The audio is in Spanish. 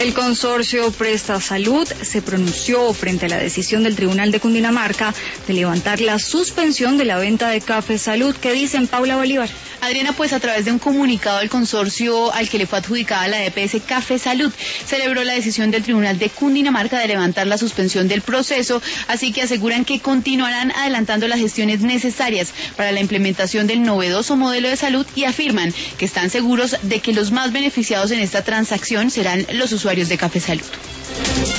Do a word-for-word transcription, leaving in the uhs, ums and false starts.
El consorcio Presta Salud se pronunció frente a la decisión del Tribunal de Cundinamarca de levantar la suspensión de la venta de Café Salud. ¿Qué dicen, Paula Bolívar? Adriana, pues a través de un comunicado del consorcio al que le fue adjudicada la E P S Café Salud, celebró la decisión del Tribunal de Cundinamarca de levantar la suspensión del proceso, así que aseguran que continuarán adelantando las gestiones necesarias para la implementación del novedoso modelo de salud y afirman que están seguros de que los más beneficiados en esta transacción serán los usuarios de Café Salud.